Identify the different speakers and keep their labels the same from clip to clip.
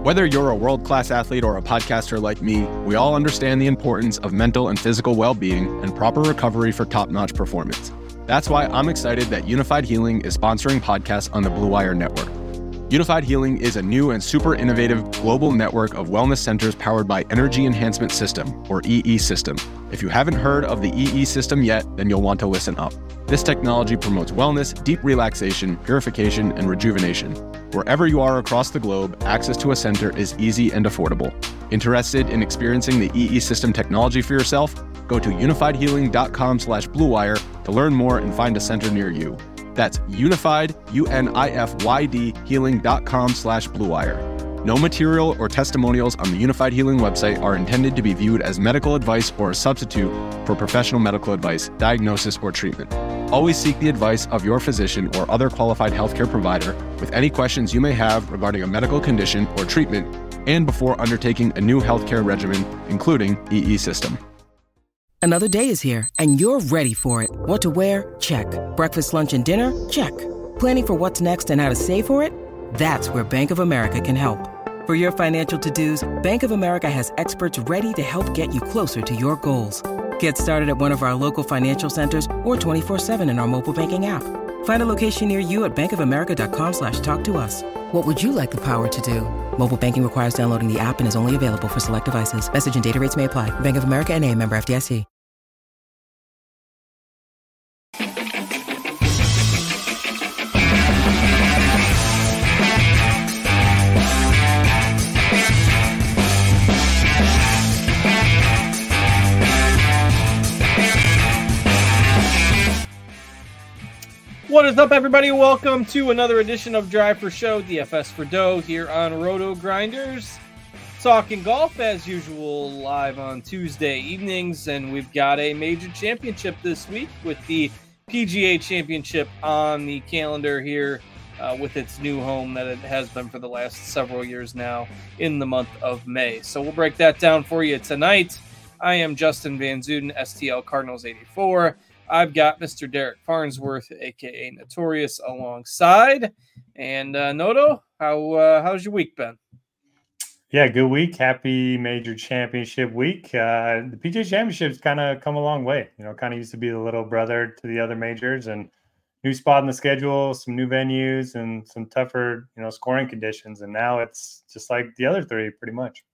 Speaker 1: Whether you're a world-class athlete or a podcaster like me, we all understand the importance of mental and physical well-being and proper recovery for top-notch performance. That's why I'm excited that Unified Healing is sponsoring podcasts on the Blue Wire Network. Unified Healing is a new and super innovative global network of wellness centers powered by Energy Enhancement System, or EE System. If you haven't heard of the EE System yet, then you'll want to listen up. This technology promotes wellness, deep relaxation, purification, and rejuvenation. Wherever you are across the globe, access to a center is easy and affordable. Interested in experiencing the EE System technology for yourself? Go to unifiedhealing.com/bluewire to learn more and find a center near you. That's unified, UNIFYD, healing.com/bluewire. No material or testimonials on the Unified Healing website are intended to be viewed as medical advice or a substitute for professional medical advice, diagnosis, or treatment. Always seek the advice of your physician or other qualified healthcare provider with any questions you may have regarding a medical condition or treatment and before undertaking a new healthcare regimen, including EE System.
Speaker 2: Another day is here, and you're ready for it. What to wear? Check. Breakfast, lunch, and dinner? Check. Planning for what's next and how to save for it? That's where Bank of America can help. For your financial to-dos, Bank of America has experts ready to help get you closer to your goals. Get started at one of our local financial centers or 24/7 in our mobile banking app. Find a location near you at bankofamerica.com/talktous. What would you like the power to do? Mobile banking requires downloading the app and is only available for select devices. Message and data rates may apply. Bank of America NA, member FDIC.
Speaker 3: What is up, everybody? Welcome to another edition of Drive for Show, DFS for Dough, here on Roto Grinders. Talking golf as usual, live on Tuesday evenings, and we've got a major championship this week with the PGA Championship on the calendar here with its new home that it has been for the last several years now in the month of May. So we'll break that down for you tonight. I am Justin Van Zuden, STL Cardinals 84. I've got Mr. Derek Farnsworth, a.k.a. Notorious, alongside. And Noto, how's your week been?
Speaker 4: Yeah, good week. Happy major championship week. The PGA Championship's kind of come a long way. You know, kind of used to be the little brother to the other majors, and new spot in the schedule, some new venues, and some tougher, scoring conditions. And now it's just like the other three, pretty much.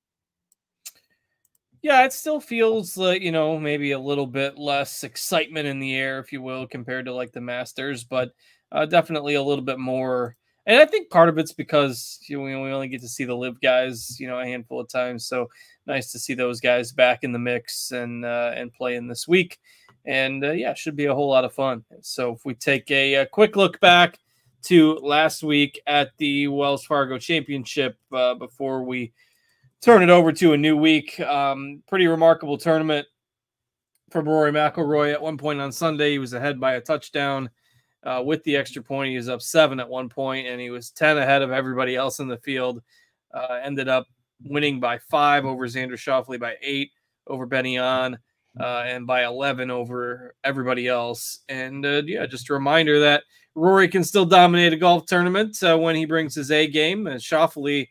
Speaker 3: Yeah, it still feels like, maybe a little bit less excitement in the air, if you will, compared to like the Masters, but definitely a little bit more. And I think part of it's because we only get to see the live guys, a handful of times. So nice to see those guys back in the mix and playing this week. And yeah, should be a whole lot of fun. So if we take a quick look back to last week at the Wells Fargo Championship before we turn it over to a new week. Pretty remarkable tournament from Rory McIlroy. At one point on Sunday, he was ahead by a touchdown. With the extra point, he was up 7 at one point, and he was 10 ahead of everybody else in the field. Ended up winning by 5 over Xander Schauffele, by 8 over Benny On, and by 11 over everybody else. And just a reminder that Rory can still dominate a golf tournament when he brings his A game. And Schauffele,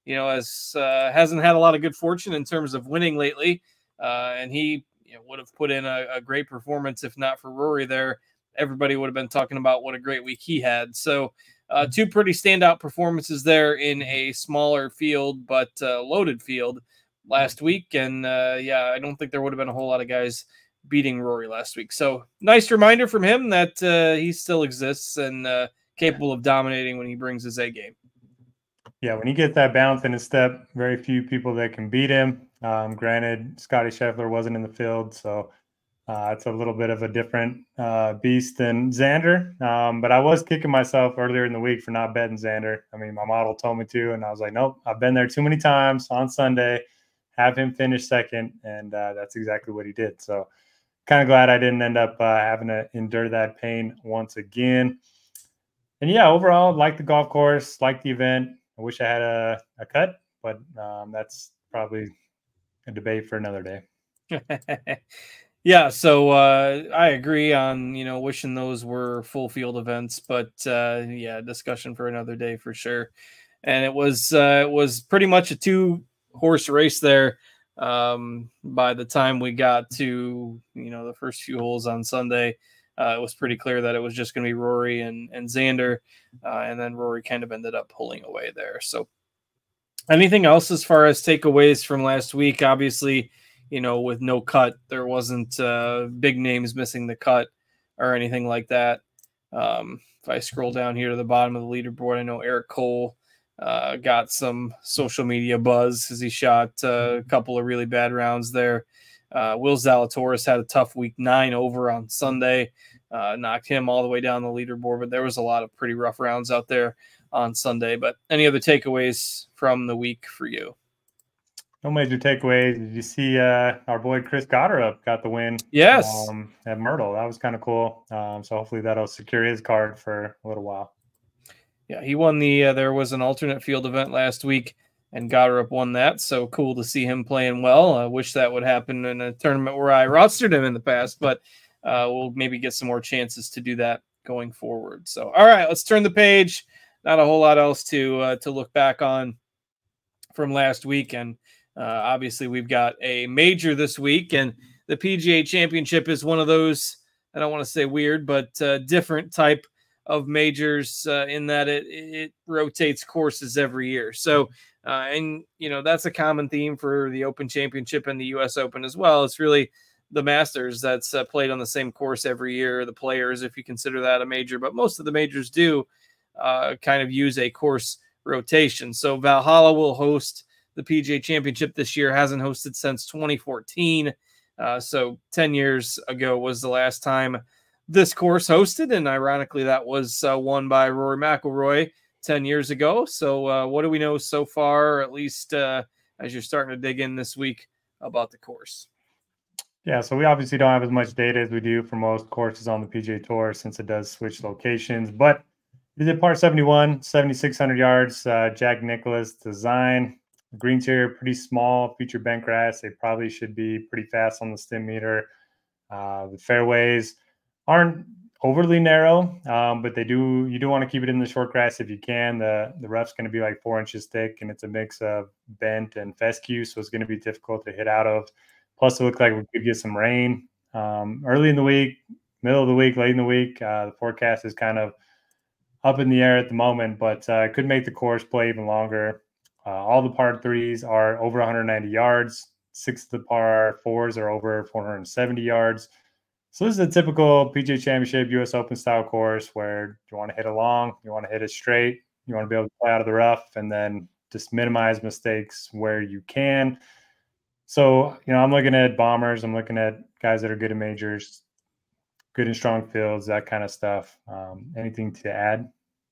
Speaker 3: hasn't had a lot of good fortune in terms of winning lately. And he would have put in a great performance if not for Rory there. Everybody would have been talking about what a great week he had. So two pretty standout performances there in a smaller field, but loaded field last week. And I don't think there would have been a whole lot of guys beating Rory last week. So nice reminder from him that he still exists and capable of dominating when he brings his A game.
Speaker 4: Yeah, when he gets that bounce in his step, very few people that can beat him. Granted, Scotty Scheffler wasn't in the field, so it's a little bit of a different beast than Xander. But I was kicking myself earlier in the week for not betting Xander. I mean, my model told me to, and I was like, nope, I've been there too many times on Sunday. Have him finish second, and that's exactly what he did. So kind of glad I didn't end up having to endure that pain once again. And yeah, overall, like the golf course, like the event. I wish I had a cut, but that's probably a debate for another day.
Speaker 3: Yeah, so I agree on, wishing those were full field events, but discussion for another day for sure. and it was pretty much a 2-horse race there. By the time we got to the first few holes on Sunday, it was pretty clear that it was just going to be Rory and Xander, and then Rory kind of ended up pulling away there. So, anything else as far as takeaways from last week? Obviously, with no cut, there wasn't big names missing the cut or anything like that. If I scroll down here to the bottom of the leaderboard, I know Eric Cole got some social media buzz as he shot a couple of really bad rounds there. Will Zalatoris had a tough week 9 over on Sunday, knocked him all the way down the leaderboard, but there was a lot of pretty rough rounds out there on Sunday. But any other takeaways from the week for you?
Speaker 4: No major takeaways. Did you see our boy Chris Gotterup got the win?
Speaker 3: Yes.
Speaker 4: At Myrtle. That was kind of cool. So hopefully that'll secure his card for a little while.
Speaker 3: Yeah, he won there was an alternate field event last week, and Gotterup won that. So cool to see him playing well. I wish that would happen in a tournament where I rostered him in the past, but we'll maybe get some more chances to do that going forward. So, all right, let's turn the page. Not a whole lot else to look back on from last week. And obviously we've got a major this week, and the PGA Championship is one of those, I don't want to say weird, but different type of majors in that it rotates courses every year. So, and that's a common theme for the Open Championship and the US Open as well. It's really the Masters that's played on the same course every year, the Players, if you consider that a major, but most of the majors do kind of use a course rotation. So Valhalla will host the PGA Championship this year, hasn't hosted since 2014. So 10 years ago was the last time this course hosted, and ironically that was won by Rory McIlroy 10 years ago. So what do we know so far, at least as you're starting to dig in this week, about the course?
Speaker 4: Yeah, so we obviously don't have as much data as we do for most courses on the PGA Tour since it does switch locations, but we did par 71, 7,600 yards, Jack Nicklaus design. The greens here pretty small, feature bent grass. They probably should be pretty fast on the stim meter. The fairways aren't overly narrow, but you do want to keep it in the short grass if you can. The rough's going to be like 4 inches thick, and it's a mix of bent and fescue, so it's going to be difficult to hit out of. Plus, it looks like we could get some rain early in the week, middle of the week, late in the week. The forecast is kind of up in the air at the moment, but it could make the course play even longer. All the par 3s are over 190 yards. 6 of the par 4s are over 470 yards. So this is a typical PGA Championship, US Open style course where you want to hit it long, you want to hit it straight, you want to be able to play out of the rough, and then just minimize mistakes where you can. So, I'm looking at bombers. I'm looking at guys that are good at majors, good and strong fields, that kind of stuff. Anything to add?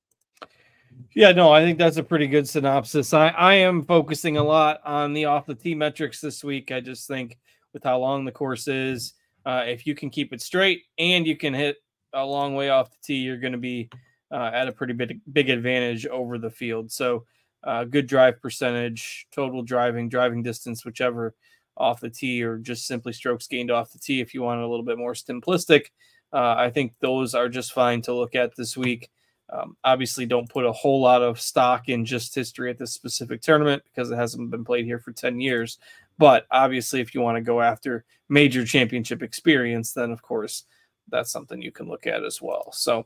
Speaker 3: Yeah, no, I think that's a pretty good synopsis. I am focusing a lot on the off the tee metrics this week. I just think with how long the course is, if you can keep it straight and you can hit a long way off the tee, you're going to be at a pretty big advantage over the field. So good drive percentage, total driving distance, whichever off the tee, or just simply strokes gained off the tee if you want it a little bit more simplistic. I think those are just fine to look at this week. Obviously, don't put a whole lot of stock in just history at this specific tournament because it hasn't been played here for 10 years. But obviously, if you want to go after major championship experience, then, of course, that's something you can look at as well. So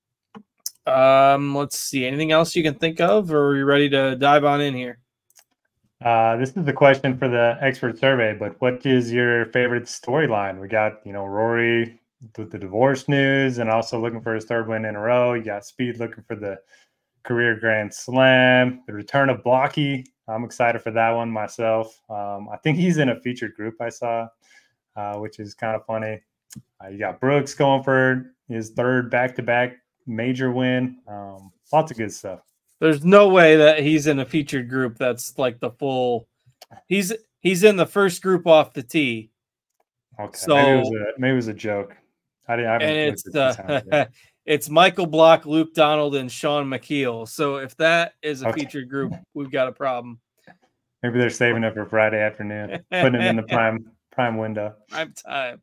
Speaker 3: let's see. Anything else you can think of, or are you ready to dive on in here?
Speaker 4: This is the question for the expert survey, but what is your favorite storyline? We got, Rory with the divorce news and also looking for his 3rd win in a row. You got Speed looking for the career Grand Slam, the return of Blocky. I'm excited for that one myself. I think he's in a featured group I saw, which is kind of funny. You got Brooks going for his 3rd back-to-back major win. Lots of good stuff.
Speaker 3: There's no way that he's in a featured group that's like the full. He's in the first group off the tee.
Speaker 4: Okay, so maybe it was a joke. I haven't
Speaker 3: it's Michael Block, Luke Donald, and Sean McKeel. So if that is a featured group, we've got a problem.
Speaker 4: Maybe they're saving it for Friday afternoon, putting it in the prime window.
Speaker 3: Prime time.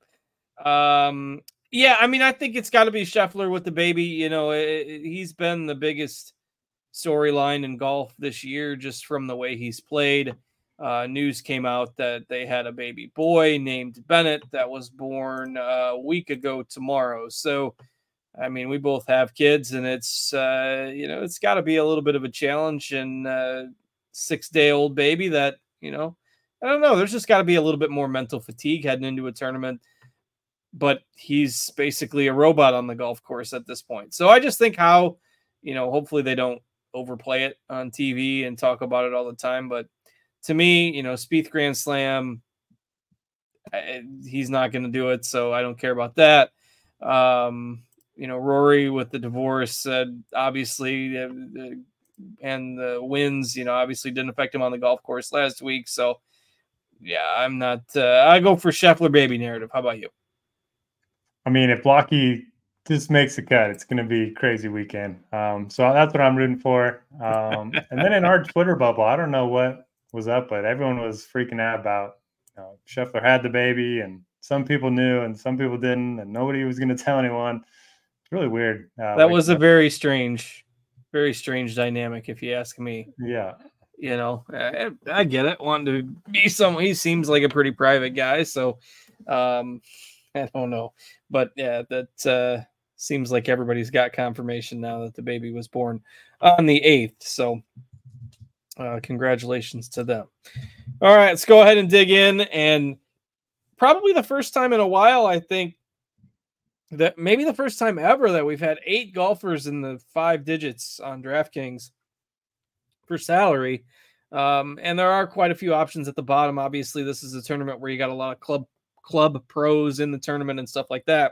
Speaker 3: Yeah, I mean, I think it's got to be Scheffler with the baby. He's been the biggest storyline in golf this year, just from the way he's played. News came out that they had a baby boy named Bennett that was born a week ago tomorrow. So, I mean, we both have kids, and it's it's got to be a little bit of a challenge. And 6-day-old baby that I don't know. There's just got to be a little bit more mental fatigue heading into a tournament. But he's basically a robot on the golf course at this point. So I just think how hopefully they don't overplay it on TV and talk about it all the time. But to me, Spieth Grand Slam, he's not going to do it, so I don't care about that. Rory with the divorce, obviously, and the wins, obviously didn't affect him on the golf course last week. So, yeah, I'm not. I go for Scheffler baby narrative. How about you?
Speaker 4: I mean, if Blocky just makes a cut, it's going to be a crazy weekend. So that's what I'm rooting for. And then in our Twitter bubble, I don't know what was up, but everyone was freaking out about Scheffler had the baby, and some people knew and some people didn't, and nobody was going to tell anyone. It's really weird.
Speaker 3: That was a very strange dynamic, if you ask me.
Speaker 4: Yeah.
Speaker 3: I get it. Wanting to be someone, he seems like a pretty private guy, so I don't know. But yeah, that seems like everybody's got confirmation now that the baby was born on the 8th. So congratulations to them. All right, let's go ahead and dig in. And probably the first time in a while, I think that maybe the first time ever that we've had 8 golfers in the 5 digits on DraftKings for salary. And there are quite a few options at the bottom. Obviously, this is a tournament where you got a lot of club pros in the tournament and stuff like that.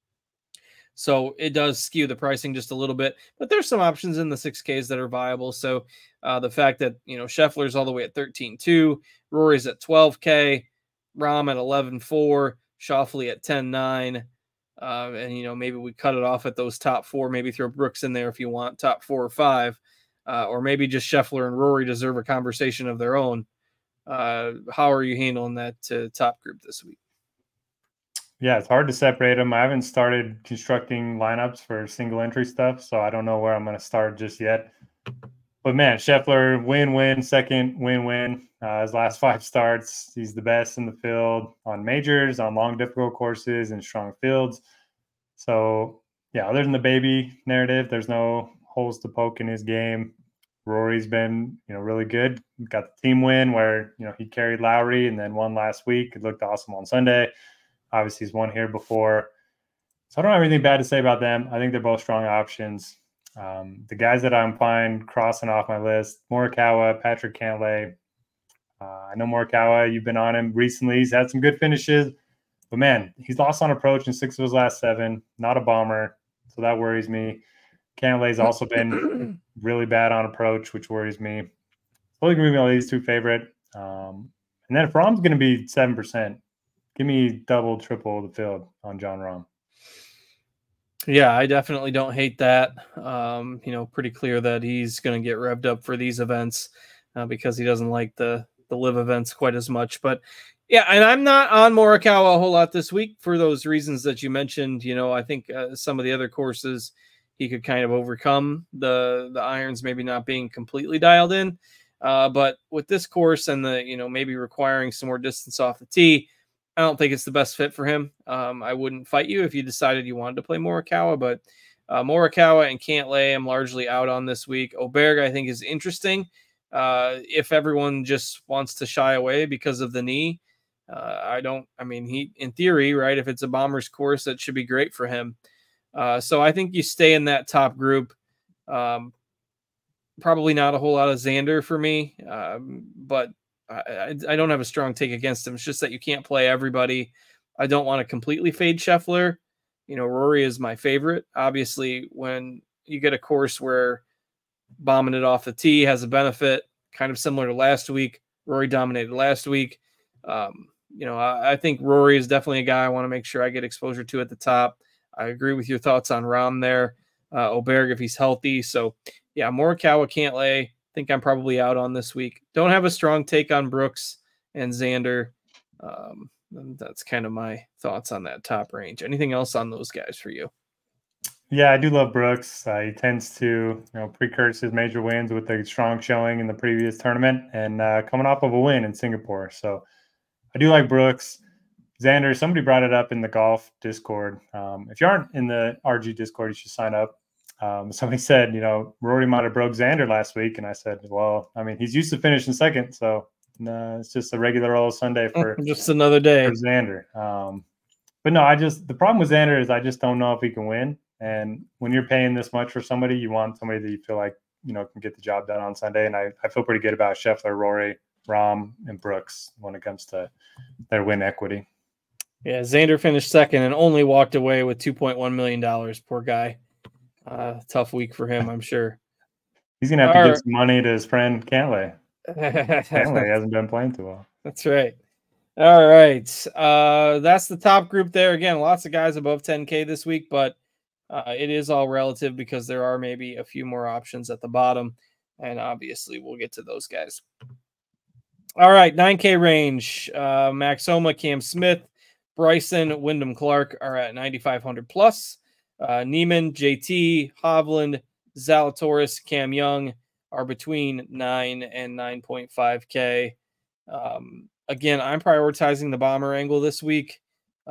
Speaker 3: So it does skew the pricing just a little bit, but there's some options in the 6Ks that are viable. So the fact that, Scheffler's all the way at 13.2, Rory's at 12K, Rahm at 11.4, Schauffele at 10.9. And, maybe we cut it off at those top 4, maybe throw Brooks in there if you want, top 4 or 5, or maybe just Scheffler and Rory deserve a conversation of their own. How are you handling that top group this week?
Speaker 4: Yeah, it's hard to separate them. I haven't started constructing lineups for single entry stuff, so I don't know where I'm going to start just yet. But man, Scheffler, win-win, second win-win. His last 5 starts, he's the best in the field on majors, on long, difficult courses, and strong fields. So, yeah, other than the baby narrative, there's no holes to poke in his game. Rory's been, really good. Got the team win where, he carried Lowry and then won last week. It looked awesome on Sunday. Obviously, he's won here before. So I don't have anything bad to say about them. I think they're both strong options. The guys that I'm fine crossing off my list, Morikawa, Patrick Cantlay. I know Morikawa, you've been on him recently. He's had some good finishes. But, man, he's lost on approach in 6 of his last 7. Not a bomber, so that worries me. Cantlay's also been really bad on approach, which worries me. So going to be my least 2 favorite. And then if Rahm's going to be 7%, give me double, triple the field on Jon Rahm.
Speaker 3: Yeah, I definitely don't hate that. Pretty clear that he's going to get revved up for these events because he doesn't like the live events quite as much. But yeah, and I'm not on Morikawa a whole lot this week for those reasons that you mentioned. I think some of the other courses he could kind of overcome the irons maybe not being completely dialed in. But with this course and the, maybe requiring some more distance off the tee, I don't think it's the best fit for him. I wouldn't fight you if you decided you wanted to play Morikawa, but Morikawa and Cantlay I'm largely out on this week. Åberg, I think, is interesting. If everyone just wants to shy away because of the knee, he, in theory, right, if it's a bomber's course, that should be great for him. So I think you stay in that top group. Probably not a whole lot of Xander for me, but I don't have a strong take against him. It's just that you can't play everybody. I don't want to completely fade Scheffler. Rory is my favorite. Obviously, when you get a course where bombing it off the tee has a benefit, kind of similar to last week. Rory dominated last week. I think Rory is definitely a guy I want to make sure I get exposure to at the top. I agree with your thoughts on Rahm there. Åberg, if he's healthy. So, yeah, Morikawa, Cantlay. I think I'm probably out on this week. Don't have a strong take on Brooks and Xander. And that's kind of my thoughts on that top range. Anything else on those guys for you?
Speaker 4: Yeah, I do love Brooks. He tends to, precurse his major wins with a strong showing in the previous tournament and coming off of a win in Singapore. So I do like Brooks. Xander, somebody brought it up in the golf Discord. If you aren't in the RG Discord, you should sign up. Somebody said, Rory might have broke Xander last week. And I said, well, I mean, he's used to finishing second. So it's just a regular old Sunday for
Speaker 3: just another day
Speaker 4: for Xander. But no, the problem with Xander is I just don't know if he can win. And when you're paying this much for somebody, you want somebody that you feel like, can get the job done on Sunday. And I feel pretty good about Scheffler, Rory, Rahm, and Brooks when it comes to their win equity.
Speaker 3: Yeah, Xander finished second and only walked away with $2.1 million. Poor guy. Tough week for him, I'm sure.
Speaker 4: He's going to have to give some money to his friend Cantlay. Cantlay hasn't been playing too well.
Speaker 3: That's right. All right. That's the top group there. Again, lots of guys above 10K this week, but it is all relative because there are maybe a few more options at the bottom. And obviously, we'll get to those guys. All right, 9K range. Max Homa, Cam Smith, Bryson, Wyndham Clark are at 9,500 plus. Neiman, JT, Hovland, Zalatoris, Cam Young are between 9 and 9.5K. Again, I'm prioritizing the bomber angle this week.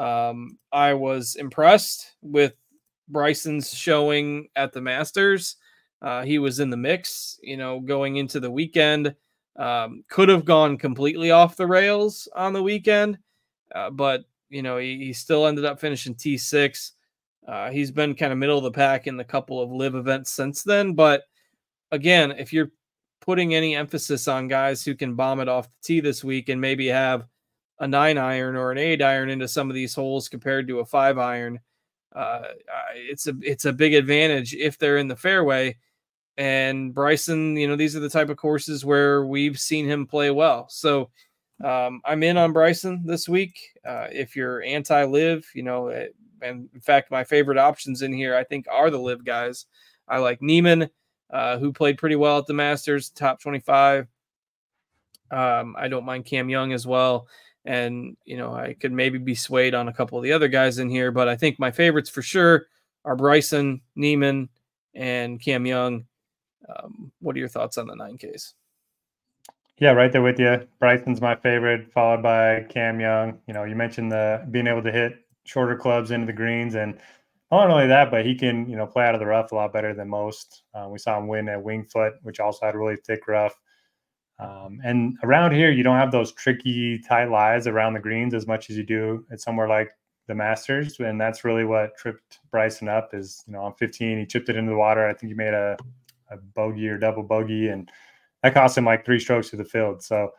Speaker 3: I was impressed with Bryson's showing at the Masters. He was in the mix, going into the weekend. Could have gone completely off the rails on the weekend, but he still ended up finishing T6. He's been kind of middle of the pack in the couple of live events since then. But again, if you're putting any emphasis on guys who can bomb it off the tee this week and maybe have a 9-iron or an 8-iron into some of these holes compared to a 5-iron, it's a big advantage if they're in the fairway. And Bryson, these are the type of courses where we've seen him play well. So I'm in on Bryson this week. If you're anti-live, and in fact, my favorite options in here, I think, are the live guys. I like Neiman, who played pretty well at the Masters, top 25. I don't mind Cam Young as well. And, I could maybe be swayed on a couple of the other guys in here, but I think my favorites for sure are Bryson, Neiman, and Cam Young. What are your thoughts on the 9Ks?
Speaker 4: Yeah, right there with you. Bryson's my favorite, followed by Cam Young. You mentioned the being able to hit shorter clubs into the greens, and not only that, but he can, play out of the rough a lot better than most. We saw him win at Winged Foot, which also had a really thick rough. And around here, you don't have those tricky tight lies around the greens as much as you do at somewhere like the Masters. And that's really what tripped Bryson up is, on 15, he chipped it into the water. I think he made a bogey or double bogey, and that cost him like 3 strokes to the field. So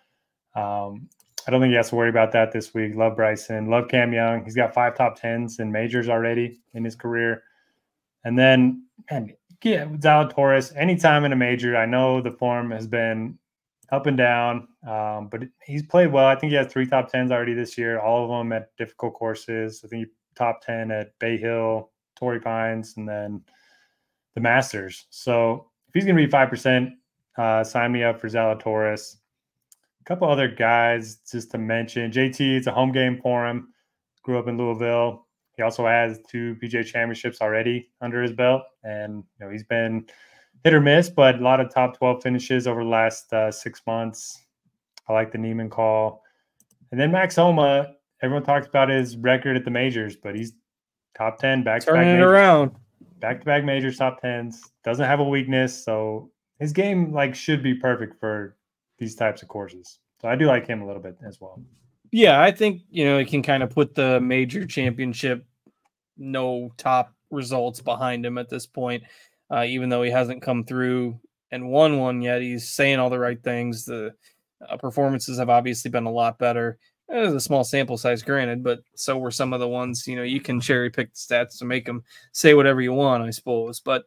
Speaker 4: I don't think he has to worry about that this week. Love Bryson. Love Cam Young. He's got 5 top 10s in majors already in his career. And then, Zalatoris, anytime in a major, I know the form has been up and down, but he's played well. I think he has 3 top 10s already this year, all of them at difficult courses. I think he top 10 at Bay Hill, Torrey Pines, and then the Masters. So if he's going to be 5%, sign me up for Zalatoris. A couple other guys just to mention. JT, it's a home game for him. Grew up in Louisville. He also has 2 PGA championships already under his belt. And, he's been hit or miss, but a lot of top 12 finishes over the last 6 months. I like the Neiman call. And then Max Homa, everyone talks about his record at the majors, but he's top 10 back-to-back
Speaker 3: majors. Turning it around.
Speaker 4: Back-to-back majors, top 10s. Doesn't have a weakness, so his game should be perfect for these types of courses. So I do like him a little bit as well.
Speaker 3: Yeah, I think, he can kind of put the major championship, no top results behind him at this point. Even though he hasn't come through and won one yet, he's saying all the right things. The performances have obviously been a lot better. There's a small sample size, granted, but so were some of the ones, you can cherry pick the stats to make them say whatever you want, I suppose. But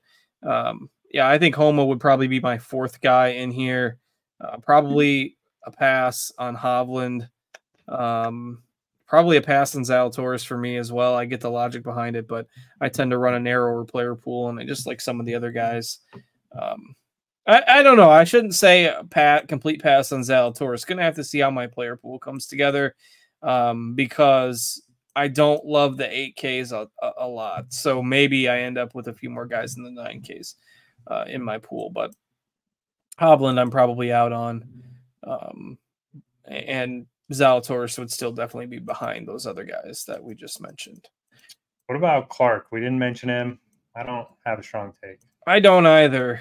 Speaker 3: I think Homa would probably be my 4th guy in here. Probably a pass on Hovland. Probably a pass on Zalatoris for me as well. I get the logic behind it, but I tend to run a narrower player pool, and I just like some of the other guys. I don't know. I shouldn't say complete pass on Zalatoris. Going to have to see how my player pool comes together, because I don't love the 8Ks a lot. So maybe I end up with a few more guys in the 9Ks in my pool. But Hovland, I'm probably out on. And Zalatoris would still definitely be behind those other guys that we just mentioned.
Speaker 4: What about Clark? We didn't mention him. I don't have a strong take.
Speaker 3: I don't either.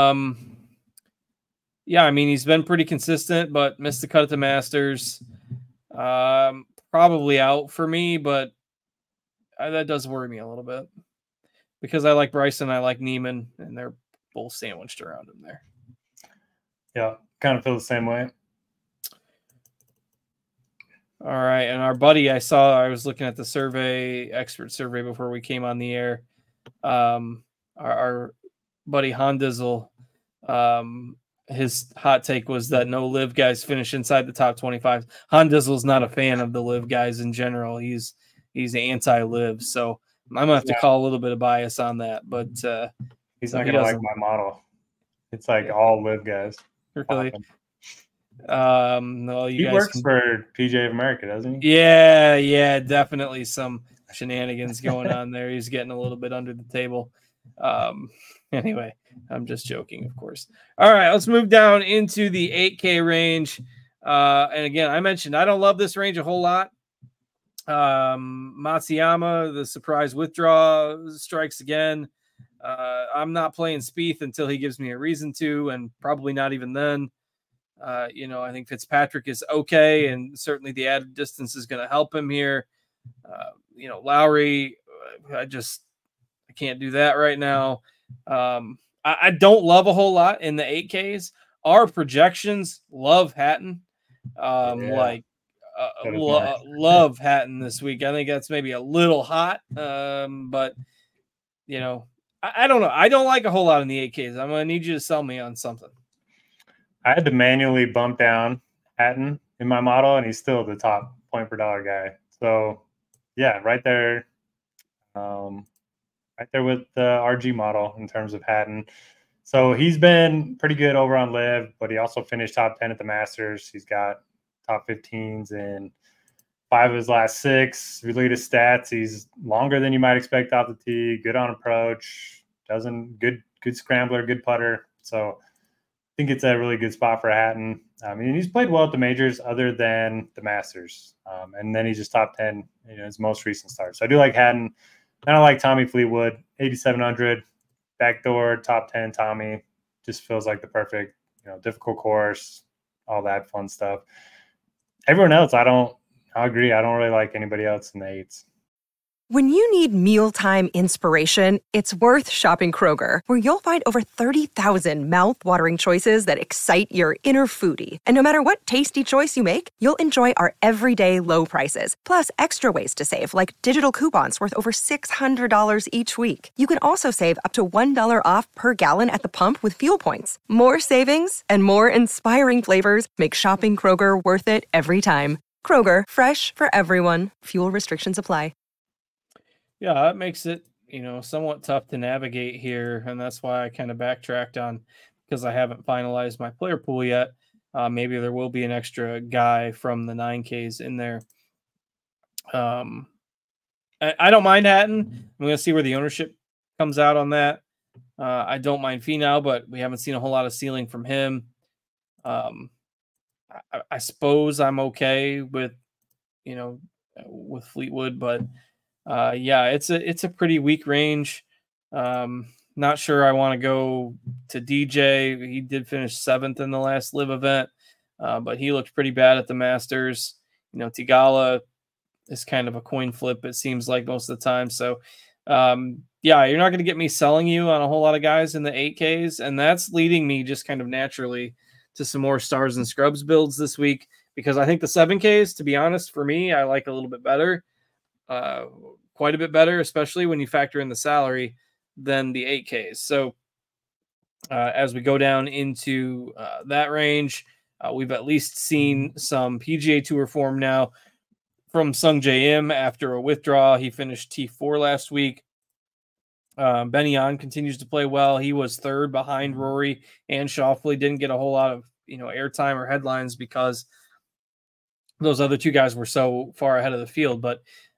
Speaker 3: Yeah, I mean, he's been pretty consistent, but missed the cut at the Masters. Probably out for me, but that does worry me a little bit because I like Bryson, I like Neiman, and they're both sandwiched around him there.
Speaker 4: Yeah, kind of feel the same way.
Speaker 3: All right, and our buddy, I was looking at the expert survey before we came on the air. Our buddy Han Dizzle, his hot take was that no live guys finish inside the top 25. Han Dizzle's not a fan of the live guys in general. He's anti-live, so I'm gonna have to call a little bit of bias on that. But
Speaker 4: he's not gonna like my model. It's like all live guys.
Speaker 3: Really? No,
Speaker 4: he works for PGA of America, doesn't
Speaker 3: he? Yeah, definitely some shenanigans going on there. He's getting a little bit under the table. Anyway, I'm just joking, of course. All right, let's move down into the 8K range. And again, I mentioned I don't love this range a whole lot. Matsuyama, the surprise withdraw, strikes again. I'm not playing Spieth until he gives me a reason to, and probably not even then. I think Fitzpatrick is okay, and certainly the added distance is going to help him here. Lowry, I can't do that right now. I don't love a whole lot in the 8Ks. Our projections love Hatton. Love Hatton this week. I think that's maybe a little hot. But I don't know. I don't like a whole lot in the 8Ks. I'm going to need you to sell me on something.
Speaker 4: I had to manually bump down Hatton in my model, and he's still the top point per dollar guy. So, yeah, right there with the RG model in terms of Hatton. So he's been pretty good over on live, but he also finished top 10 at the Masters. He's got top 15s in 5 of his last 6. If you look at his stats, he's longer than you might expect off the tee, good on approach, good scrambler, good putter. So I think it's a really good spot for Hatton. I mean, he's played well at the majors other than the Masters. And then he's just top 10 in his most recent start. So I do like Hatton. And I like Tommy Fleetwood, 8,700, backdoor, top 10 Tommy. Just feels like the perfect, difficult course, all that fun stuff. Everyone else, I agree. I don't really like anybody else in the 8s.
Speaker 5: When you need mealtime inspiration, it's worth shopping Kroger, where you'll find over 30,000 mouth-watering choices that excite your inner foodie. And no matter what tasty choice you make, you'll enjoy our everyday low prices, plus extra ways to save, like digital coupons worth over $600 each week. You can also save up to $1 off per gallon at the pump with fuel points. More savings and more inspiring flavors make shopping Kroger worth it every time. Kroger, fresh for everyone. Fuel restrictions apply.
Speaker 3: Yeah, that makes it, somewhat tough to navigate here. And that's why I kind of backtracked on, because I haven't finalized my player pool yet. Maybe there will be an extra guy from the 9Ks in there. I don't mind Hatton. I'm going to see where the ownership comes out on that. I don't mind Finau, but we haven't seen a whole lot of ceiling from him. I suppose I'm okay with Fleetwood, but it's a pretty weak range. Not sure I want to go to DJ. He did finish 7th in the last live event, but he looked pretty bad at the Masters. Tigala is kind of a coin flip, it seems like, most of the time. So, you're not going to get me selling you on a whole lot of guys in the 8Ks, and that's leading me just kind of naturally to some more stars and scrubs builds this week, because I think the 7Ks, to be honest, for me, I like a little bit better. Quite a bit better, especially when you factor in the salary, than the 8Ks. So as we go down into that range, we've at least seen some PGA Tour form now from Sungjae Im after a withdrawal. He finished T4 last week. Benny An continues to play well. He was 3rd behind Rory and Schauffele. Didn't get a whole lot of airtime or headlines because those other 2 guys were so far ahead of the field. But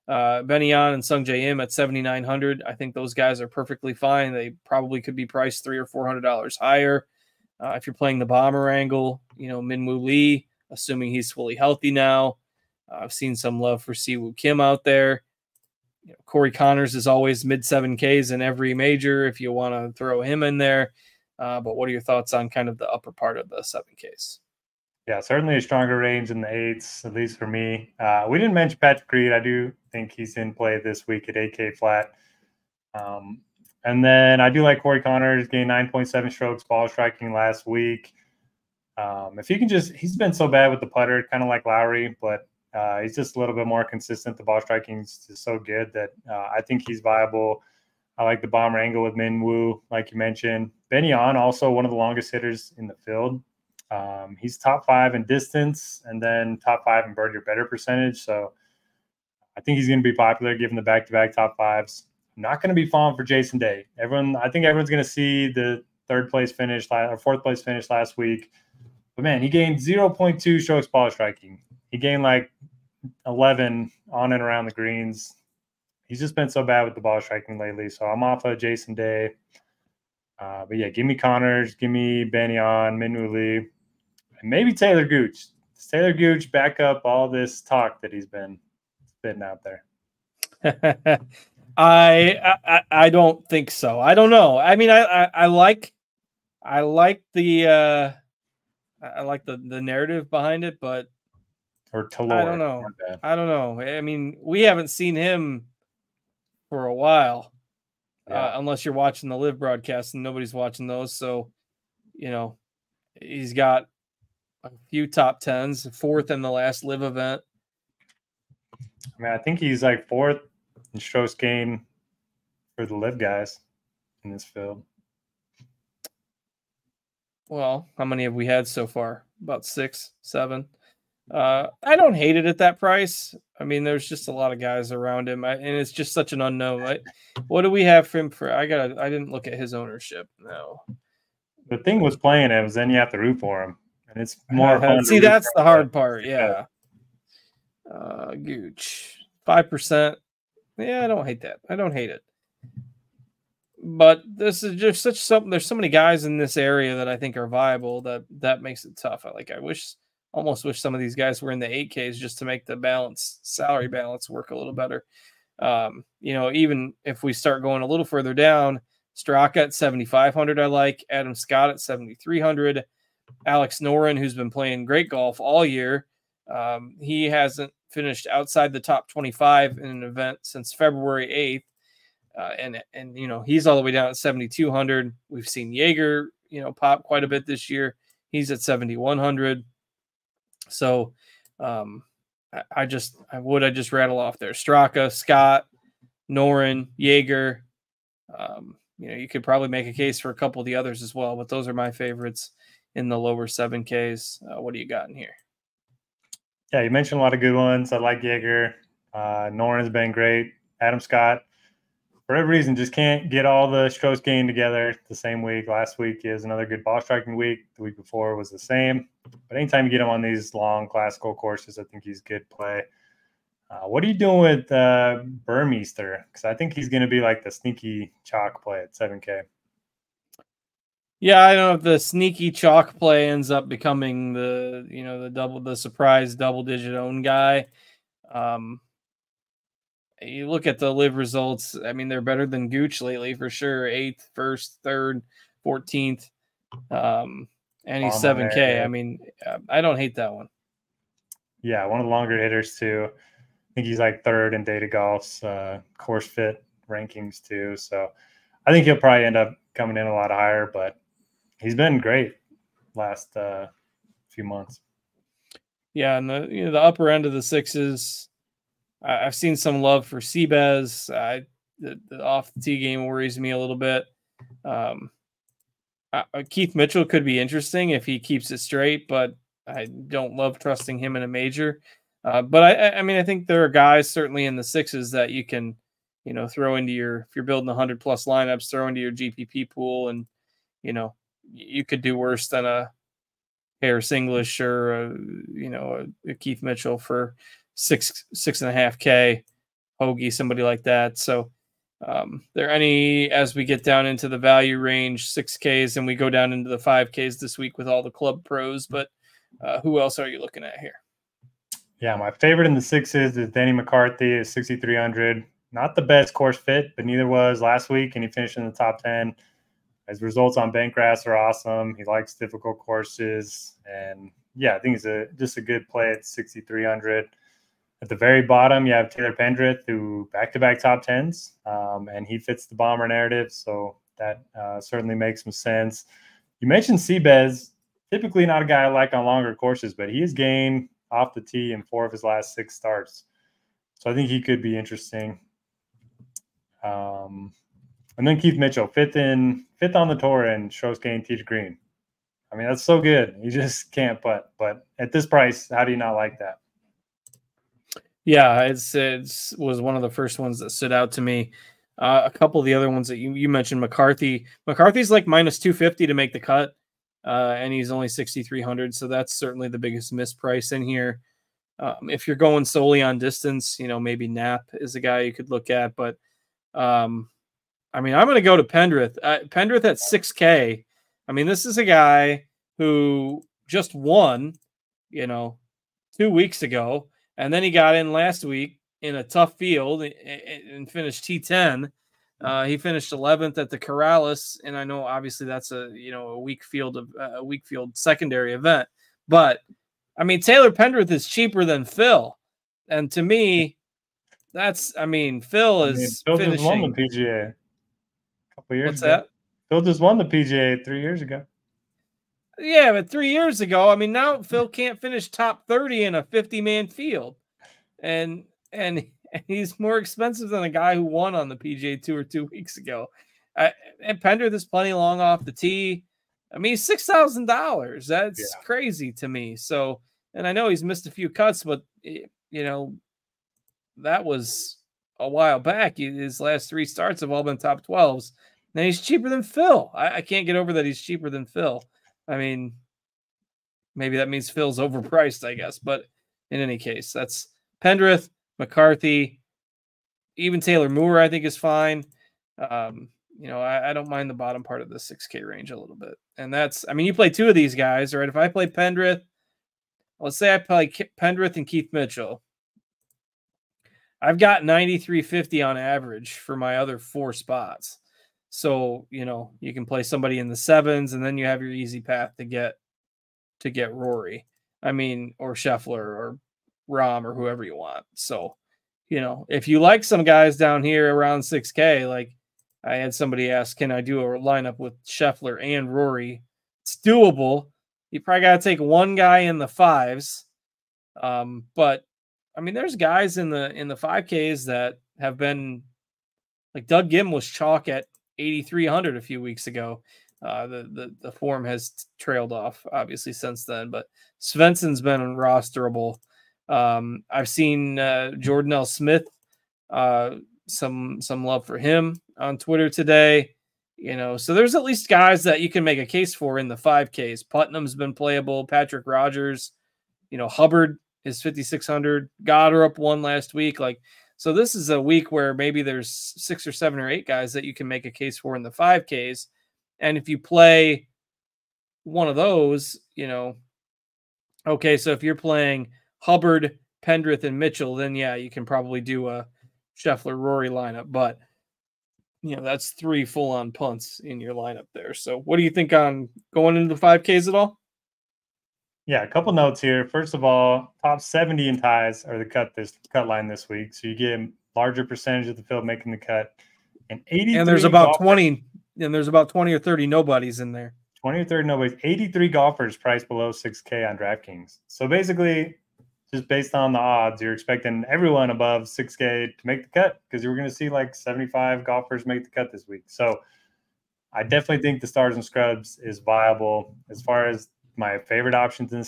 Speaker 3: Benny An and Sung Jae Im at 7,900. I think those guys are perfectly fine. They probably could be priced $300 or $400 higher. If you're playing the bomber angle, Minwoo Lee, assuming he's fully healthy now. I've seen some love for Siwoo Kim out there. Corey Connors is always mid 7Ks in every major if you want to throw him in there. But what are your thoughts on kind of the upper part of the 7Ks?
Speaker 4: Yeah, certainly a stronger range in the 8s, at least for me. We didn't mention Patrick Reed. I do think he's in play this week at 8K flat. And then I do like Corey Connors, gained 9.7 strokes ball striking last week. If he can he's been so bad with the putter, kind of like Lowry, but he's just a little bit more consistent. The ball striking is just so good that I think he's viable. I like the bomber angle with Minwoo, like you mentioned. Benny An, also one of the longest hitters in the field. He's top 5 in distance and then top 5 in birdie or better percentage. So I think he's going to be popular given the back-to-back top 5s. I'm not going to be falling for Jason Day. I think everyone's going to see the 4th place finish last week. But man, he gained 0.2 strokes ball striking. He gained like 11 on and around the greens. He's just been so bad with the ball striking lately. So I'm off of Jason Day. But yeah, give me Connors, give me Benny An, Minwoo Lee, and maybe Taylor Gooch. Does Taylor Gooch back up all this talk that he's been spitting out there?
Speaker 3: I don't think so. I don't know. I mean, I like the narrative behind it, but
Speaker 4: or Taylor.
Speaker 3: I don't know. I mean, we haven't seen him for a while, unless you're watching the live broadcast, and nobody's watching those. So, he's got a few top 10s, 4th in the last live event.
Speaker 4: I mean, I think he's like 4th in strokes gained for the live guys in this field.
Speaker 3: Well, how many have we had so far? About 6, 7. I don't hate it at that price. I mean, there's just a lot of guys around him, and it's just such an unknown. What do we have for him for? I didn't look at his ownership. No.
Speaker 4: The thing was playing him is then you have to root for him, and it's more fun.
Speaker 3: See, that's the hard part. Yeah. Gooch 5%. Yeah, I don't hate that. I don't hate it. But this is just such something. There's so many guys in this area that I think are viable that makes it tough. I almost wish some of these guys were in the 8Ks just to make the salary balance work a little better. Even if we start going a little further down, Straka at 7,500, I like Adam Scott at 7,300, Alex Noren, who's been playing great golf all year. He hasn't finished outside the top 25 in an event since February 8th. And he's all the way down at 7,200. We've seen Jaeger, pop quite a bit this year. He's at 7,100. So I just rattle off there: Straka, Scott, Noren, Jaeger. You could probably make a case for a couple of the others as well, but those are my favorites in the lower 7Ks. What do you got in here?
Speaker 4: Yeah, you mentioned a lot of good ones. I like Jaeger. Noren has been great. Adam Scott, for every reason, just can't get all the strokes gained together the same week. Last week is another good ball striking week. The week before was the same. But anytime you get him on these long classical courses, I think he's good play. What are you doing with Burmeister? Because I think he's going to be like the sneaky chalk play at 7K.
Speaker 3: Yeah, I don't know if the sneaky chalk play ends up becoming the surprise double-digit own guy. You look at the live results. I mean, they're better than Gooch lately for sure. 8th, 1st, 3rd, 14th, and he's 7K. There, yeah. I mean, I don't hate that one.
Speaker 4: Yeah, one of the longer hitters too. I think he's like 3rd in Data Golf's course fit rankings too. So I think he'll probably end up coming in a lot higher, but he's been great last few months.
Speaker 3: Yeah, and the upper end of the 6s. I've seen some love for Seabez. The off the tee game worries me a little bit. Keith Mitchell could be interesting if he keeps it straight, but I don't love trusting him in a major. But I think there are guys certainly in the 6s that you can, throw into if you're building 100+ lineups, throw into your GPP pool, and you could do worse than a Harris English or a Keith Mitchell for 6.5K. Hoagie, somebody like that. So there any, as we get down into the value range, 6Ks, and we go down into the 5Ks this week with all the club pros, but who else are you looking at here?
Speaker 4: Yeah, my favorite in the sixes is Danny McCarthy at 6,300. Not the best course fit, but neither was last week, and he finished in the top 10. His results on bent grass are awesome. He likes difficult courses, and yeah, I think he's just a good play at 6,300. At the very bottom, you have Taylor Pendrith, who back-to-back top 10s, and he fits the bomber narrative, so that certainly makes some sense. You mentioned Seabez, typically not a guy I like on longer courses, but he has gained off the tee in 4 of his last 6 starts. So I think he could be interesting. And then Keith Mitchell, fifth on the tour and strokes gained tee to green. I mean, that's so good. You just can't putt. But at this price, how do you not like that?
Speaker 3: Yeah, it was one of the first ones that stood out to me. A couple of the other ones that you mentioned, McCarthy. McCarthy's like minus 250 to make the cut, and he's only 6,300. So that's certainly the biggest misprice in here. If you're going solely on distance, maybe Knapp is a guy you could look at. But I mean, I'm going to go to Pendrith. Pendrith at 6K. I mean, this is a guy who just won, 2 weeks ago. And then he got in last week in a tough field and finished T10. He finished 11th at the Corrales, and I know obviously that's a weak field secondary event. But I mean, Taylor Pendrith is cheaper than Phil, and to me, Phil is
Speaker 4: Phil
Speaker 3: finishing.
Speaker 4: Just won the PGA a couple years
Speaker 3: What's
Speaker 4: ago.
Speaker 3: that?
Speaker 4: Phil just won the PGA 3 years ago.
Speaker 3: Yeah, but 3 years ago, I mean, now Phil can't finish top 30 in a 50-man field. And he's more expensive than a guy who won on the PGA Tour 2 weeks ago. And Pendrith is plenty long off the tee. I mean, $6,000. That's crazy to me. So, and I know he's missed a few cuts, but, that was a while back. His last 3 starts have all been top 12s. And he's cheaper than Phil. I can't get over that he's cheaper than Phil. I mean, maybe that means Phil's overpriced, I guess. But in any case, that's Pendrith, McCarthy, even Taylor Moore, I think is fine. I don't mind the bottom part of the 6K range a little bit. And you play 2 of these guys, right? If I play Pendrith, let's say I play Pendrith and Keith Mitchell. I've got 9,350 on average for my other 4 spots. So, you can play somebody in the 7s, and then you have your easy path to get Rory. I mean, or Scheffler or Rahm or whoever you want. So, if you like some guys down here around 6K, like I had somebody ask, can I do a lineup with Scheffler and Rory? It's doable. You probably got to take one guy in the 5s. But I mean, there's guys in the 5Ks that have been like Doug Gim was chalk at 8,300 a few weeks ago. The form has trailed off obviously since then, but Svensson's been rosterable. I've seen Jordan L. Smith, some love for him on Twitter today. So there's at least guys that you can make a case for in the 5Ks. Putnam's been playable. Patrick Rogers, Hubbard is 5,600. Goddard won last week. So this is a week where maybe there's 6 or 7 or 8 guys that you can make a case for in the 5Ks. And if you play one of those, okay, so if you're playing Hubbard, Pendrith, and Mitchell, then yeah, you can probably do a Scheffler Rory lineup. But that's 3 full-on punts in your lineup there. So what do you think on going into the 5Ks at all?
Speaker 4: Yeah, a couple notes here. First of all, top 70 in ties are the cut line this week. So you get a larger percentage of the field making the cut. And
Speaker 3: there's about 20 or 30 nobodies in there.
Speaker 4: 20 or 30 nobodies. 83 golfers priced below 6K on DraftKings. So basically, just based on the odds, you're expecting everyone above 6K to make the cut because you're going to see like 75 golfers make the cut this week. So I definitely think the Stars and Scrubs is viable. As far as my favorite options in the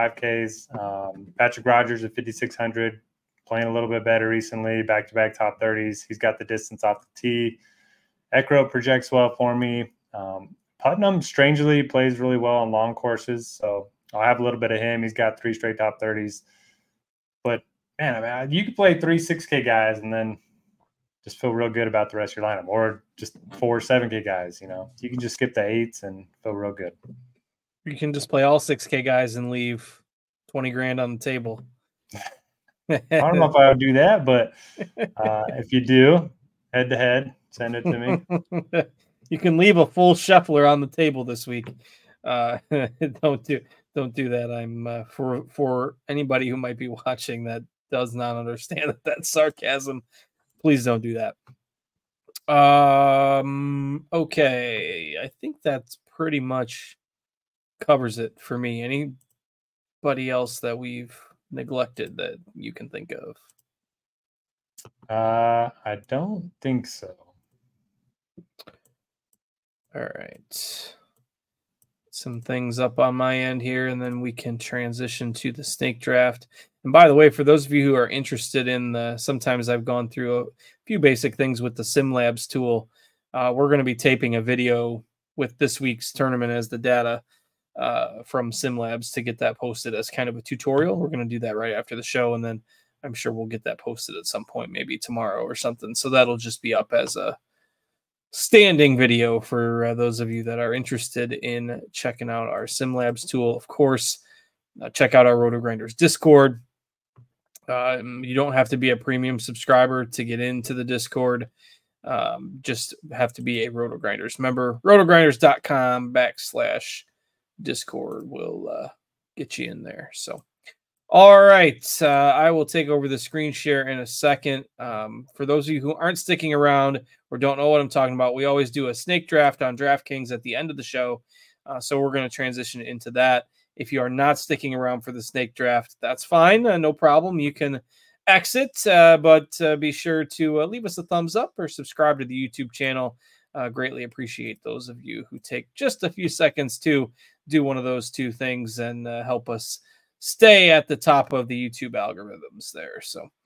Speaker 4: 65Ks, Patrick Rogers at 5,600, playing a little bit better recently, back-to-back top 30s. He's got the distance off the tee. Ekro projects well for me. Putnam, strangely, plays really well on long courses, so I'll have a little bit of him. He's got 3 straight top 30s. But man, I mean, you could play 3 6K guys and then just feel real good about the rest of your lineup, or just 4 7K guys. You know, you can just skip the 8s and feel real good.
Speaker 3: You can just play all 6K guys and leave 20 grand on the table.
Speaker 4: I don't know if I would do that, but if you do, head to head, send it to me.
Speaker 3: You can leave a full Scheffler on the table this week. Don't do that. I'm for anybody who might be watching that does not understand that sarcasm. Please don't do that. Okay, I think that's pretty much covers it for me. Anybody else that we've neglected that you can think of?
Speaker 4: I don't think so.
Speaker 3: All right. Some things up on my end here, and then we can transition to the snake draft. And by the way, for those of you who are interested in sometimes I've gone through a few basic things with the SimLabs tool. We're going to be taping a video with this week's tournament as the data from SimLabs to get that posted as kind of a tutorial. We're going to do that right after the show, and then I'm sure we'll get that posted at some point, maybe tomorrow or something. So that'll just be up as a standing video for those of you that are interested in checking out our SimLabs tool. Of course, check out our RotoGrinders Discord. You don't have to be a premium subscriber to get into the Discord. Just have to be a RotoGrinders member. rotogrinders.com/Discord will get you in there. So, all right. I will take over the screen share in a second. For those of you who aren't sticking around or don't know what I'm talking about, we always do a snake draft on DraftKings at the end of the show. So we're going to transition into that. If you are not sticking around for the snake draft, that's fine. No problem. You can exit, but be sure to leave us a thumbs up or subscribe to the YouTube channel. Greatly appreciate those of you who take just a few seconds to do one of those two things and help us stay at the top of the YouTube algorithms there. So,